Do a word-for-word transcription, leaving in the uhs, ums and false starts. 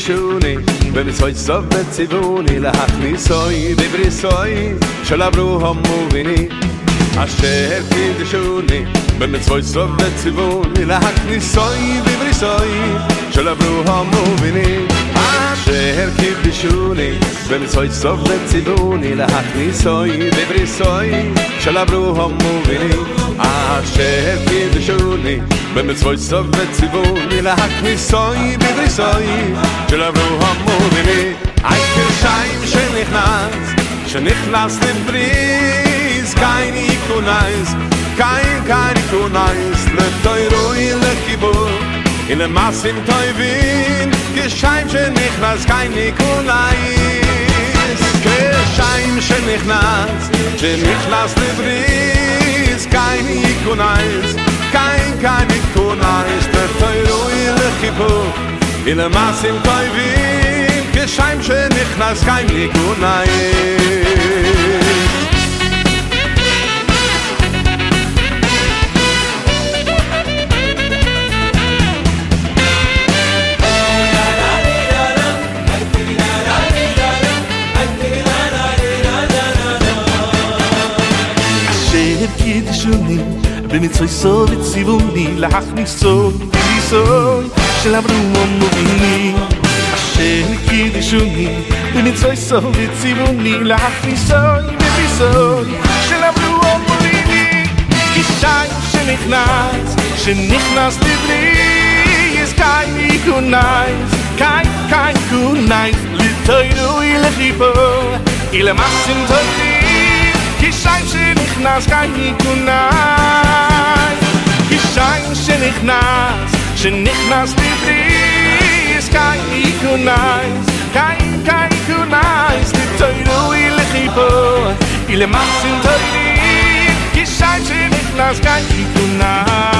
קידשוני במצוות סוף וציווני להכניסוי בבריסוי של אברהם אבינו אשר קידשוני במצוות סוף וציווני להכניסוי בבריסוי של אברהם אבינו אשר קידשוני במצוות סוף וציווני להכניסוי בבריסוי של אברהם אבינו אשר קידשוני במצוות סוף וציווני להכניסוי בבריסוי של אברהם אבינו אייקר שיים שנכנס שנכנס לבריס קיין איקונייס קיין קיין איקונייס לתוירוי לחיבור in a masim toivin geshaim shenichnas kein nikolais geshaim shenichnas shenichnas lebris kein nikolais kein kein nikolais der toiroi lechipo in a masim toivin geshaim shenichnas kein nikolais קידשוני במצוות סוף וציווני להכניסוי בבריסוי של אברהם אבינו אשר קידשוני במצוות סוף וציווני להכניסוי בבריסוי של אברהם אבינו כשיים שנכנס שנכנס לבריס קיין איקונייס קיין קיין איקונייס לתוירוי לחיבור ולמעשים טובים כשיים שנכנס kein nikunai kishayn shenichnas shenichnas libris kein nikunai kein kein nikunai litoyru ilchipo ile masim toyri kishayn shenichnas kein nikunai